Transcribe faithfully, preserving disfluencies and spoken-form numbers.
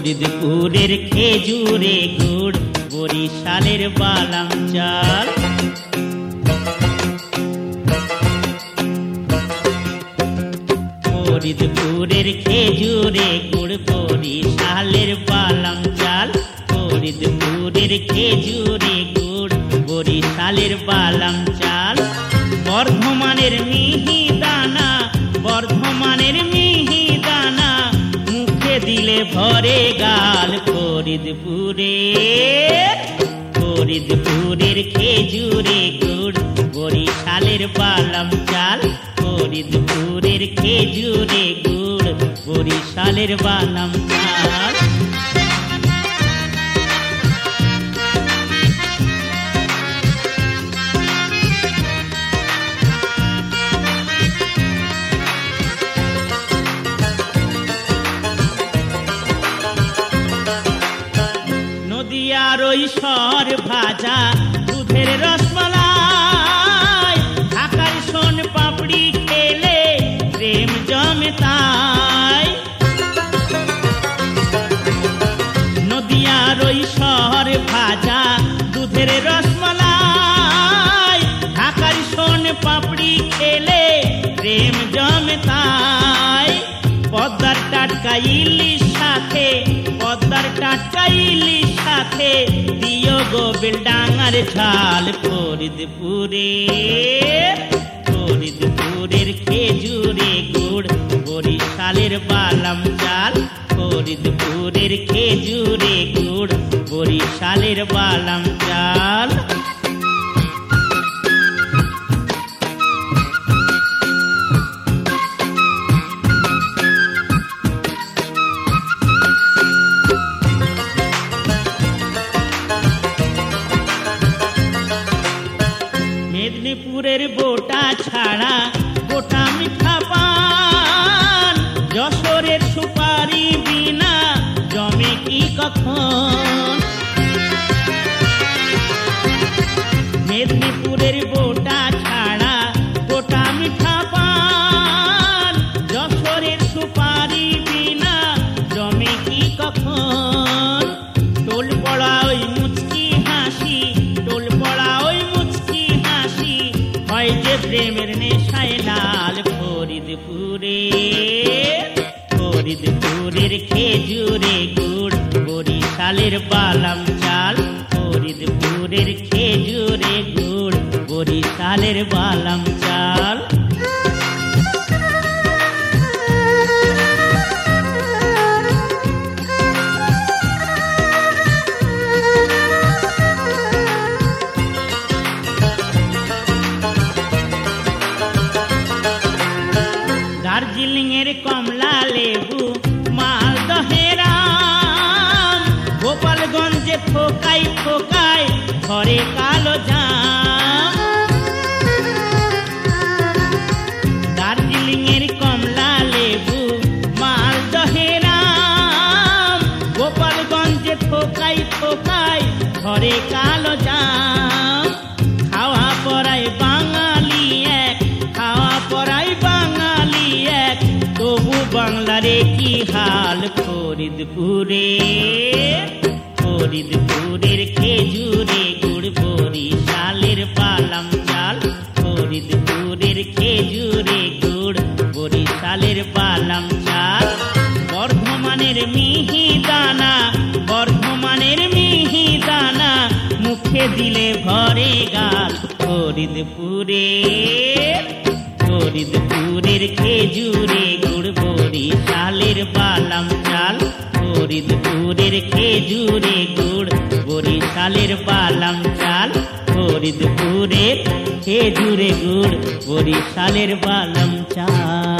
ফরিদপুরের খেজুরে গুড়, বরিশালের বালাম চাল। ফরিদপুরের খেজুরে গুড়, বরিশালের বালাম চাল। ফরিদপুরের খেজুরে গুড়, বরিশালের বালাম চাল। বর্ধমানের মিহিদানা, বর্ধমানের মিহিদানা, মুখে দিলে ভরে গাল। ফরিদপুরের ফরিদপুরের খেজুরে গুড়, বরিশালের বালাম চাল। ফরিদপুরের খেজুরে গুড়, বরিশালের বালাম চাল। নদিয়ার ওই সর ভাজা, দুধের রসমালাই, ঢাকার সোন পাপড়ি খেলে প্রেম জমে তাই। নদিয়ার ওই সর ভাজা, দুধের রসমালাই, ঢাকার সোন পাপড়ি খেলে প্রেম জমে তাই। পদ্মার টাটকা ইলিশ সাথে, পদ্মার টাটকা ইলিশ সাথে দিও গো বেলডাঙার ঝাল। ফরিদপুরের ফরিদপুরের খেজুরে গুড়, বরিশালের বালাম চাল। ফরিদপুরের খেজুরে গুড়, বরিশালের বালাম চাল। মেদিনীপুরের বোটা ছাড়া গোটা মিঠা পান, যশোরের সুপারি বিনা জমে কি কখন। মেদিনীপুরের বোটা ছাড়া গোটা মিঠা পান, যশোরের সুপারি বিনা জমে কি কখন। টোল পড়া ওই মুচকি হাসি, টোল পড়া ওই মুচকি হাসি, হয় যে প্রেমের নেশায় লাল। ফরিদপুরের ফরিদপুরের খেজুরে গুড়, বরিশালের বালাম চাল। ফরিদপুরের খেজুরে গুড়, বরিশালের বালাম চাল। দার্জিলিং এর কমলা লেবু, মালদহের আম, গোপালগঞ্জে থোকাই থোকাই ঘরে কালো জাম। দার্জিলিং এর কমলা লেবু, মালদহের আম, গোপালগঞ্জে থোকাই থোকাই ঘরে কালো জাম। খাওয়া পড়ায় বাঙালি এক, খাওয়া পড়ায় বাঙালি এক, তবু বাংলারে কি হাল। ফরিদপুরের ফরিদপুরের খেজুরে গুড়, বরিশালের বালাম চাল। ফরিদপুরের খেজুরে গুড়, বরিশালের বালাম চাল। বর্ধমানের মিহিদানা, বর্ধমানের মিহিদানা, মুখে দিলে ভরে গাল। ফরিদপুরের ফরিদপুরের খেজুরে গুড়, বরিশালের বালাম চাল। ফরিদপুরের খেজুরে গুড়, বরিশালের বালাম চাল। ফরিদপুরের খেজুরে গুড়, বরিশালের বালাম চাল।